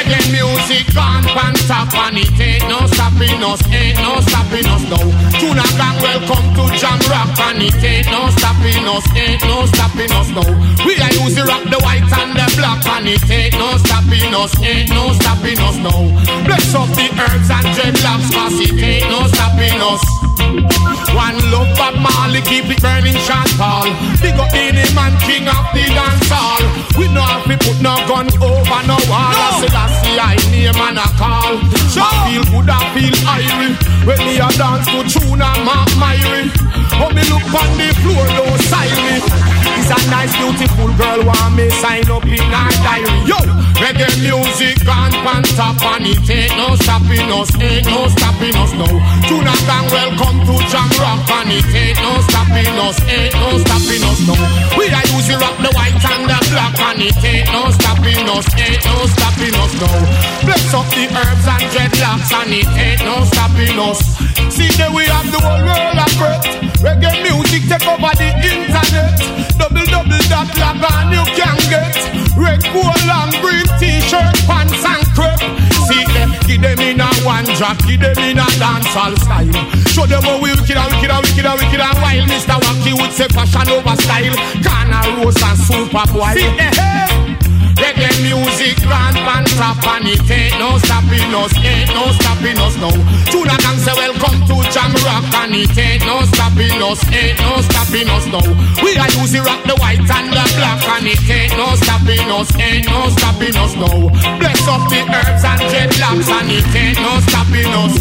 Reggae music gone pan top and it ain't no stopping us, ain't no stopping us now. Tuna gang welcome to Jam Rock and it ain't no stopping us, ain't no stopping us now. We are using rock the white and the black and it ain't no stopping us, ain't no stopping us now. Bless up the herbs and dreadlocks cause it ain't no stopping us. One love Bob Marley, keep it burning shot Paul. Big up the man, king of the dance hall. We know if we put no gun over no wall. I say that's the I name and a call. So I feel good, I feel irie. When me a dance to tune and Mark Myrie. Oh me look on the floor, no silent. It's a nice beautiful girl, want me sign up in her diary. Yo, reggae music gone pan top and it ain't no stopping us, ain't no stopping us now. Tuna gang welcome to Jam Rock and it ain't no stopping us, ain't no stopping us now. We are using rock the white and the black and it ain't no stopping us, ain't no stopping us now. Bless up the herbs and dreadlocks and it ain't no stopping us. See that we have the whole world of breath. Reggae music take over the internet. Double that log on you can get. Red, gold and green t-shirt, pants and crepe. See them, give them in a one drop, give them in a dancehall style. Show them how we wicked and wild. Mr. Wacky would say fashion over style. Corner Rose and Superboy. See them. Reggae music grand pan top and it ain't no stopping us, ain't no stopping us now. Tuna gang say welcome to Jam Rock and it ain't no stopping us, ain't no stopping us now. We are using rock the white and the black and it ain't no stopping us, ain't no stopping us now. Bless up the herbs and dreadlocks and it ain't no stopping us.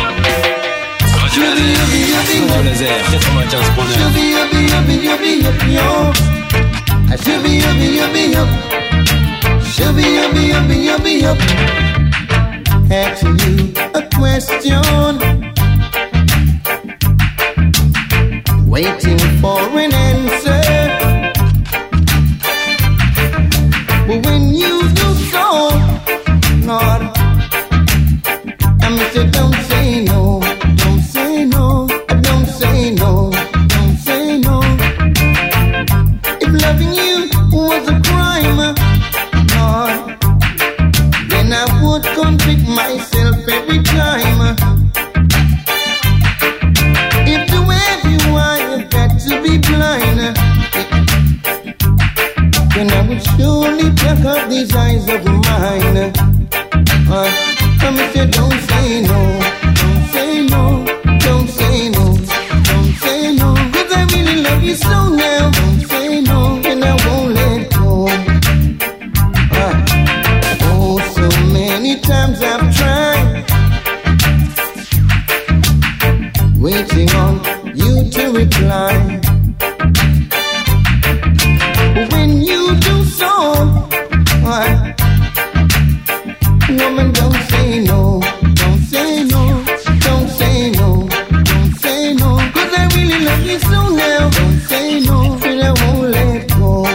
Radio Laser, 95.9. Asking you a question, waiting for an answer. But when you do so, Lord, I say don't say no, don't say no, don't say no, don't say no. If loving you was a crime, Lord, then I would convict myself every time. If the way you are, you've got to be blind, then I would surely check out these eyes of mine. Come and say, don't say no, don't say no, don't say no, don't say no. 'Cause I really love you so now. Don't say no, and I won't let go. Oh, so many times I've tried, waiting on you to reply. But when you do so, woman, don't say no, don't say no, don't say no, don't say no. 'Cause I really love you so now. Don't say no, and I won't let go.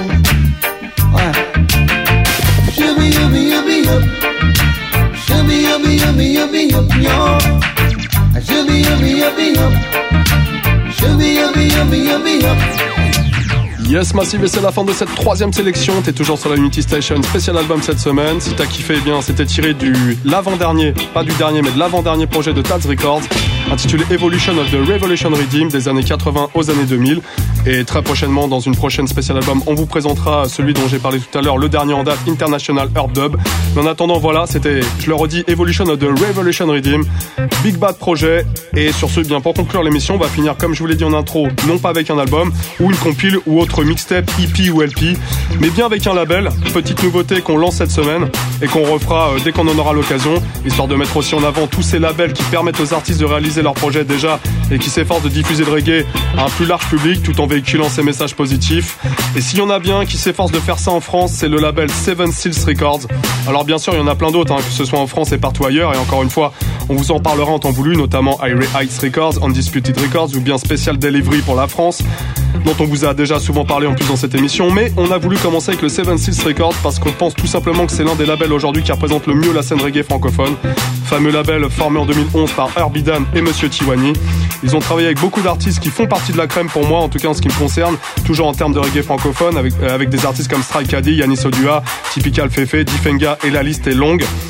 Shubby, yubby, yubby, yup. Shubby, yubby, yubby, yubby, yup, yo. Shubby, yubby, yubby, yup. Shubby, yubby, yubby, yubby, yup. Yes Massive, et c'est la fin de cette troisième sélection. T'es toujours sur la Unity Station, spécial album cette semaine. Si t'as kiffé, eh bien c'était tiré du l'avant-dernier, pas du dernier mais de l'avant-dernier projet de Taz Records, intitulé Evolution of the Revolution Redeem, des années 80 aux années 2000. Et très prochainement, dans une prochaine spécial album, on vous présentera celui dont j'ai parlé tout à l'heure, le dernier en date, International Herb Dub. Mais en attendant, voilà, c'était, je le redis, Evolution of the Revolution Redeem, Big Bad Projet. Et sur ce, bien pour conclure l'émission, on va finir comme je vous l'ai dit en intro, non pas avec un album ou une compile ou autre mixtape, EP ou LP, mais bien avec un label. Petite nouveauté qu'on lance cette semaine et qu'on refera dès qu'on en aura l'occasion, histoire de mettre aussi en avant tous ces labels qui permettent aux artistes de réaliser leurs projets déjà et qui s'efforcent de diffuser le reggae à un plus large public tout en véhiculant ces messages positifs. Et s'il y en a bien qui s'efforce de faire ça en France, c'est le label Seven Seals Records. Alors bien sûr, il y en a plein d'autres, que ce soit en France et partout ailleurs, et encore une fois, on vous en parlera en temps voulu, notamment Irie Heights Records, Undisputed Records ou bien Special Delivery pour la France, dont on vous a déjà souvent parlé en plus dans cette émission. Mais on a voulu commencer avec le Seven Seals Records parce qu'on pense tout simplement que c'est l'un des labels aujourd'hui qui représente le mieux la scène reggae francophone. Fameux label formé en 2011 par Herbie Dan et Monsieur Tiwani. Ils ont travaillé avec beaucoup d'artistes qui font partie de la crème pour moi, en tout cas en ce qui me concerne, toujours en termes de reggae francophone, avec des artistes comme Strike Caddy, Yanis Odua, Typical Fefe, Difenga, et la liste est longue.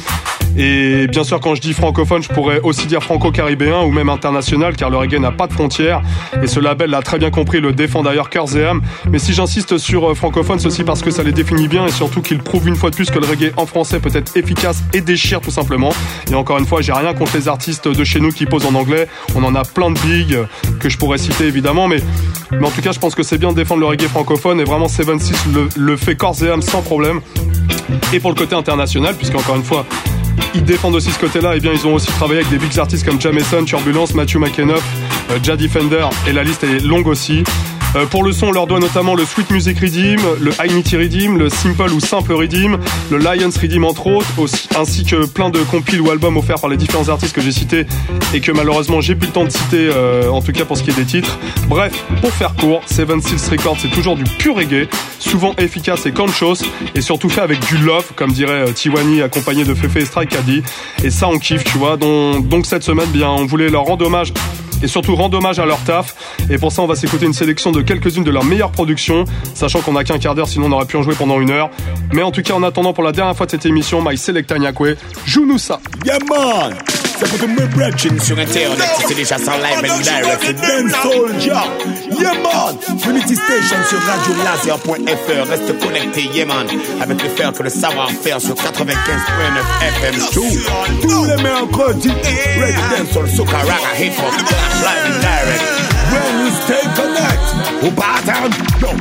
Et bien sûr, quand je dis francophone, je pourrais aussi dire franco-caribéen ou même international, car le reggae n'a pas de frontières. Et ce label l'a très bien compris, le défend d'ailleurs cœurs et âme. Mais si j'insiste sur francophone, c'est aussi parce que ça les définit bien et surtout qu'ils prouvent une fois de plus que le reggae en français peut être efficace et déchire tout simplement. Et encore une fois, j'ai rien contre les artistes de chez nous qui posent en anglais. On en a plein de bigs que je pourrais citer évidemment, mais en tout cas, je pense que c'est bien de défendre le reggae francophone et vraiment 76 le fait corps et âme sans problème. Et pour le côté international, puisque encore une fois, ils défendent aussi ce côté-là, et bien ils ont aussi travaillé avec des big artistes comme Jameson, Turbulence, Matthew McEnough, Jah Defender, et la liste est longue aussi. Pour le son, on leur doit notamment le Sweet Music Rhythm, le High Nitty Rhythm, le Simple ou Simple Rhythm, le Lions Rhythm entre autres, aussi, ainsi que plein de compiles ou albums offerts par les différents artistes que j'ai cités et que malheureusement j'ai plus le temps de citer, en tout cas pour ce qui est des titres. Bref, pour faire court, 76 Records c'est toujours du pur reggae, souvent efficace et conscious, et surtout fait avec du love, comme dirait Tiwani accompagné de Fefe et Strike Caddy, et ça on kiffe, tu vois. Donc cette semaine, bien, on voulait leur rendre hommage et surtout rendre hommage à leur taf, et pour ça on va s'écouter une sélection de quelques-unes de leurs meilleures productions, sachant qu'on a qu'un quart d'heure, sinon on aurait pu en jouer pendant 1 heure. Mais en tout cas, en attendant, pour la dernière fois de cette émission, My Selecta Nyakwe, joue-nous ça. Yeah man, c'est pour mes brethren sur Internet, c'est déjà sans live and direct, c'est Dancehall Ja. Yeah man, Unity Station sur radiolaser.fr, reste connecté, yeah man, avec le fer que le savoir-faire sur 95.9 FM. Tous les mercredis, Red Dancehall, Soca, Raga, Hip Hop, live and direct. When we stay connect, au bâtard, non.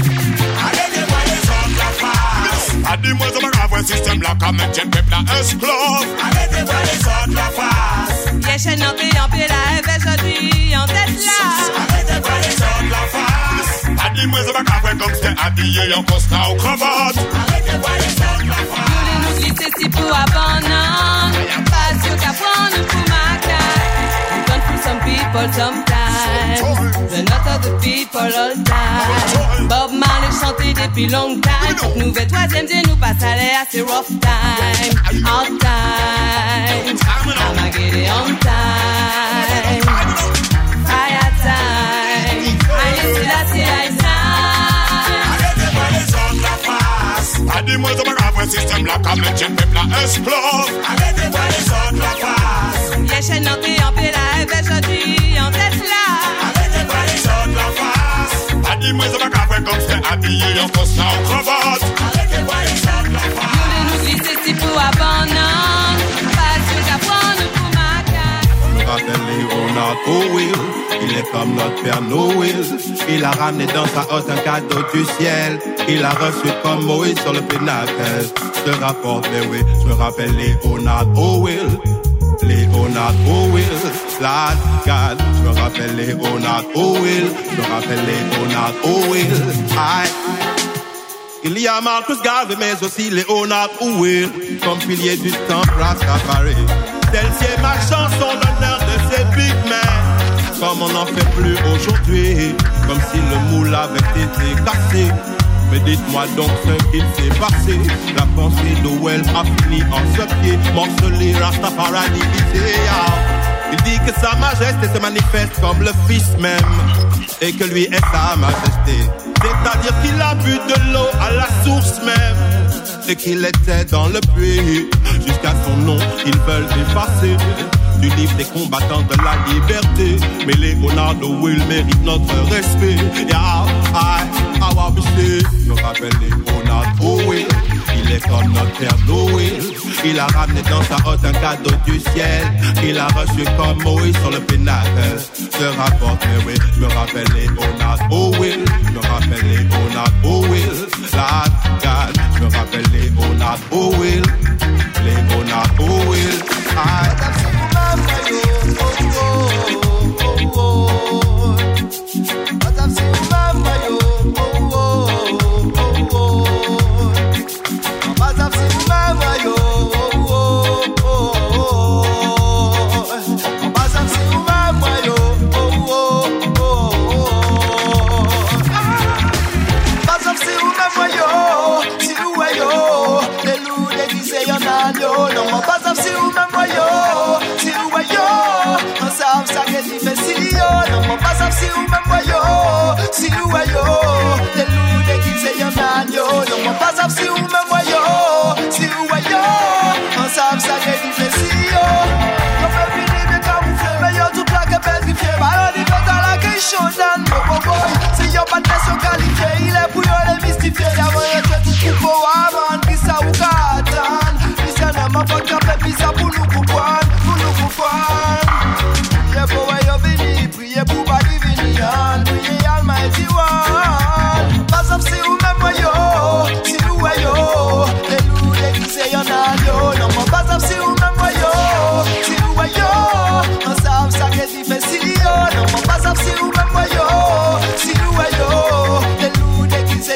A dis-moi ça m'a grave un système là comme un jet peuple là esclave. Arrêtez voir les autres la face. Yes, je n'en prie en pied là, aujourd'hui en tête là. Arrêtez voir les autres la face. A dis-moi ça m'a grave un gangster habillé en costard ou cravate. Arrêtez voir les autres la face. Nous les nous glisser si pour abandon. Pas sûr qu'à prendre pour ma carte. Don't fool some people sometimes. The not of the people all time. Bob Marley chanté depuis long time. Toute nouvelle troisième de nous passe à l'air, c'est rough time. Hard time. I'ma get it on time. Fire time. I used to that till I sign. Arrêtez voir les autres la face. A dis-moi ça m'a grave un système là comme un jet peuple là esclave. Arrêtez voir les autres la face. Yes, je n'en prie en pied là, aujourd'hui en tête là. Arrêtez voir les autres la face. A dis-moi ça m'a grave un gangster habillé en costard ou cravate. Arrêtez voir les autres la face. Nous glisser si pour abandon. Pas sûr qu'à prendre pour ma carte. Me rappelle Léonard Will, il est comme notre père Noël. Il a ramené dans sa hotte un cadeau du ciel. Il a reçu comme Moïse sur le pinacle. Je te rapporte, mais oui, je me rappelle Léonard Will. Léonard Will, la God. Je me rappelle Léonard Will. Je me rappelle Léonard Will. Il y a Marcus Garvey, mais aussi Léonard Will, comme pilier du temple Rastafari. Celle-ci est ma chanson, l'honneur de ces big men, comme on n'en fait plus aujourd'hui, comme si le moule avait été cassé. Mais dites-moi donc ce qu'il s'est passé. La pensée de Wells a fini en ce pied, morcelé, Rastafari divisé. Il dit que sa majesté se manifeste comme le fils même, et que lui est sa majesté. C'est-à-dire qu'il a bu de l'eau à la source même, et qu'il était dans le puits. Jusqu'à son nom, ils veulent effacer du livre des combattants de la liberté. Mais Léonard Will mérite notre respect. Je me rappelle Léonard Will, il est comme notre père Noël. Il a ramené dans sa hotte un cadeau du ciel. Il a reçu comme Moïse sur le pinacle. Je rapporte, mais oui, je me rappelle Léonard Will. Je me rappelle Léonard Will. La God, je me rappelle Léonard Will. Léonard Will.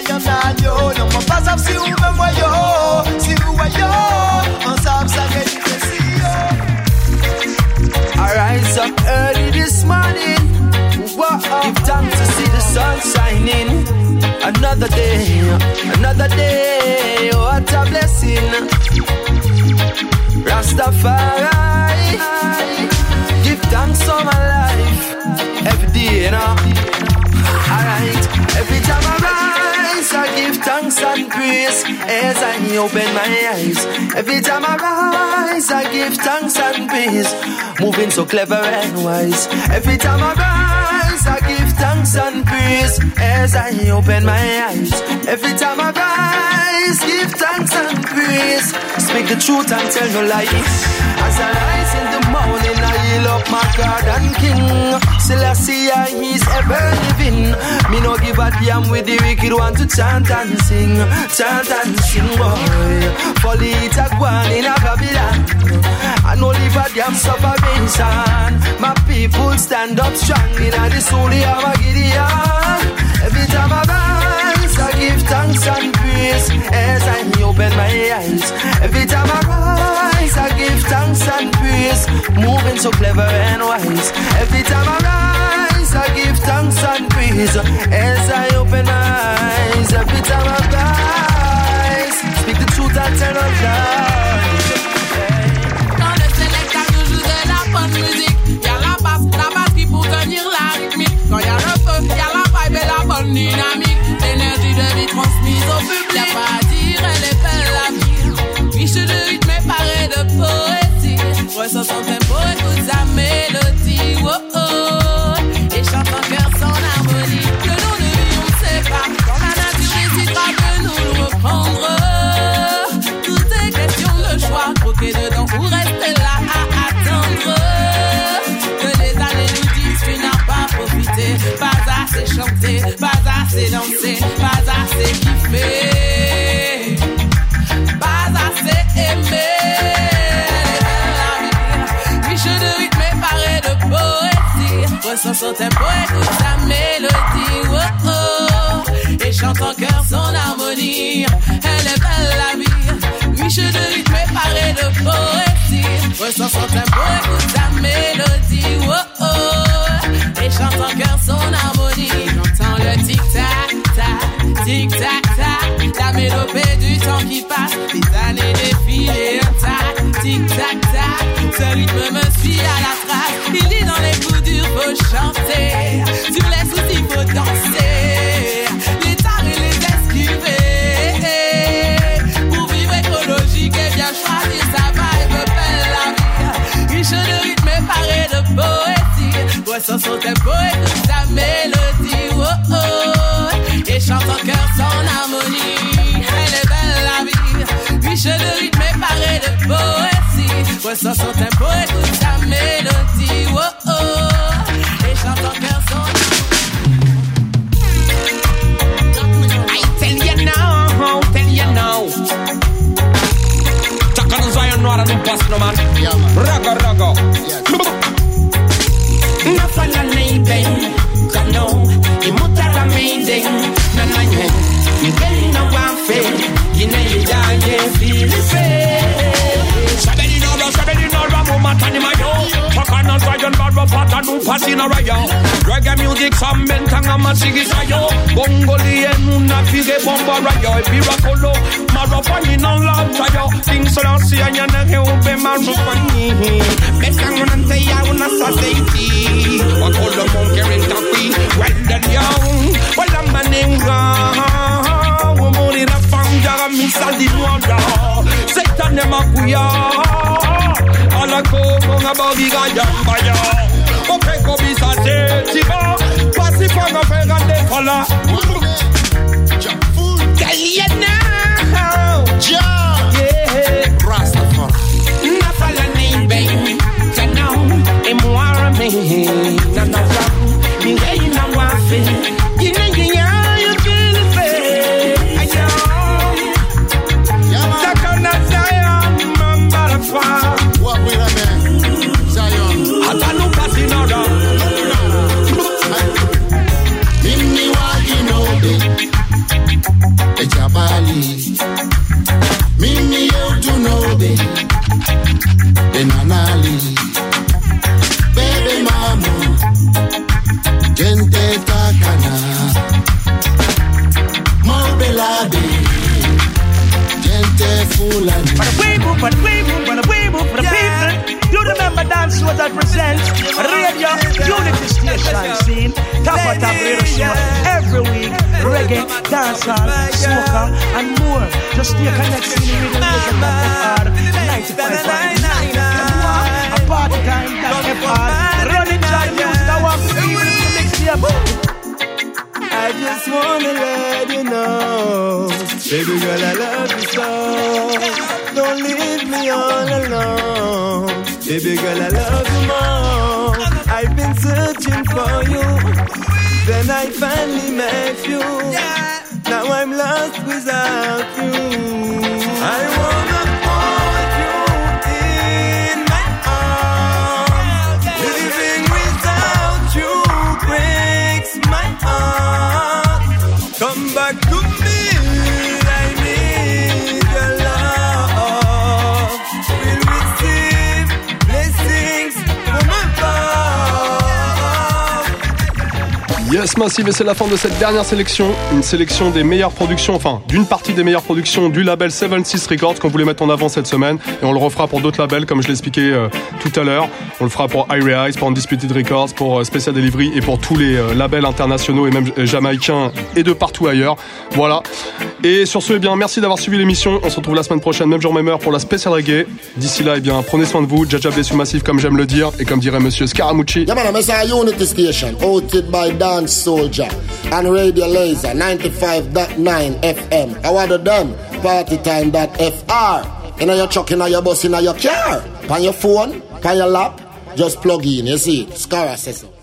national yo. Non m'en pas si ou me moi yo. Si ou yo, ensemble ça fait difficile yo. I rise up early this morning. Give thanks to see the sun shining. Another day, what a blessing. Rastafari, give thanks for my life. Every day, you know. Alright, every time I rise, I give thanks and praise as I open my eyes. Every time I rise, I give thanks and praise. Moving so clever and wise. Every time I rise, I give thanks and praise as I open my eyes. Every time I rise, give thanks and praise. Speak the truth and tell no lies. As I rise in the morning, I heal up my God and King. Selassie, he's ever living. Me no give a damn with the wicked one to chant and sing, boy. Folly it a guan in a Babylon. I no live a damn sufferation. My people stand up strong in a the soul of a Gideon. Every time I rise, I give thanks and praise as I open my eyes. Every time I rise, I give thanks and praise. Moving so clever and wise. Every time I rise, I give thanks and praise as I open my eyes. Every time I rise, speak the truth and tell no lies. Dans le sélecteur, nous joue de la bonne musique. Y'a la basse qui pour tenir la rythmique. Quand y'a le feu, y'a la vibe et la bonne dynamique. L'énergie de vie transmise au public. Y'a pas à dire, elle est belle la vie. Riche de rythme et parée de poésie. Ressens son tempo, écoute sa mélodie. Oh oh. Et chante en cœur son harmonie. Que nous ne vivions pas. Quand la nature décidera de nous le reprendre. Tout est question de choix. Croquer dedans ou rester là à attendre. Que les années nous disent tu n'as pas profité. Pas assez chanté, pas assez dansé, pas assez kiffé. Pas assez aimé. Riche de rythme et paré de poésie. Ressens son tempo, écoute sa mélodie. Oh oh. Et chante en cœur son harmonie. Elle est belle la vie. Riche de rythme et paré de poésie. Ressens son tempo, écoute sa mélodie. Oh oh. Et chante en cœur son harmonie. J'entends le tic-tac-tac, tic-tac-tac. La mélopée du temps qui passe. Les années défilent intact. Tic-tac-tac, ce rythme me suit à la trace. Il dit dans les coups durs faut chanter. Sur les soucis faut danser. Les tares et les esquiver. Pour vivre écologique et bien choisir sa vibe belle la vie. Riche de rythme et paré de poésie. Ressens son tempo, écoute sa mélodie. Oh oh. Et chante en cœur son harmonie. Elle est belle la vie. Riche de rythme et paré de poésie. Ressens son tempo, écoute sa mélodie. Oh oh. Et chante en cœur son I tell you now. Takano Zion, no other pass no man. Raga. Nafanya neibe, kano, imutala meide, nananye, ngeli na wafe, gine ya ye filipe. Sabeli no mama tani mayo, Takano Zion barba pata nu pasina rayo. Reggae music some mentanga masigi sayo, Bongoli enuna fige bomba rayo, Birakolo, marapani no love sayo, things so don't see anyana ke ube marupani. Betang unante ya una society. Wakolo monkey in Taki, well then young, well I'm a ninga. Wumuri na fanga misa di mwanda, Satan ne makuya. Ala ko monga bogi gaya mbaya. Ope ko bisa tiba, pasi fanga fegande fala. Tell you now, yeah, Rastafari. Nafala name baby, kanao emwara me, na mi gay na wafe, ginya you feel it, ayo. Takana Zion, mamba fa. What we have man, Zion. Atanu pasinoda. Mimi wa you know. a Jabali. Mimi you to know me, the Nanali. Baby mama, gente takana. Mobelade, gente fulani. For the people, for the people. You remember dance what I present Radio Unity Station scene. Top of top radio show every week. Reggae, dancehall, soca and more. Just stay connected in the radio FR 95.9. A party time that FR. Running John News, that one for the next year. I just wanna let you know, baby girl, I love you so. Don't leave me all alone. Baby girl, I love you more. I've been searching for you, then I finally met you. Now I'm lost without you. I wanna hold you in my arms. Living without you breaks my heart. Come back to me, I need your love. We'll receive blessings from above. Yes Massive, et c'est la fin de cette dernière sélection. Une sélection des meilleures productions, enfin d'une partie des meilleures productions du label 76 Records qu'on voulait mettre en avant cette semaine. Et on le refera pour d'autres labels comme je l'ai expliqué tout à l'heure. On le fera pour Irie Eyes, pour Undisputed Records, pour Special Delivery et pour tous les labels internationaux et même jamaïcains et de partout ailleurs. Voilà. Et sur ce, eh bien, merci d'avoir suivi l'émission. On se retrouve la semaine prochaine, même jour, même heure pour la spéciale reggae. D'ici là, eh bien, prenez soin de vous. Jaja bless you Massive, comme j'aime le dire. Et comme dirait monsieur Scaramucci. Yeah, man, I'm a Unity Station, hosted by Dance Soldier and Radio Laser 95.9 FM. I want to done partytime.fr. In your truck, in your bus, in your car, on your phone, on your lap, just plug in. You see, Scara says so.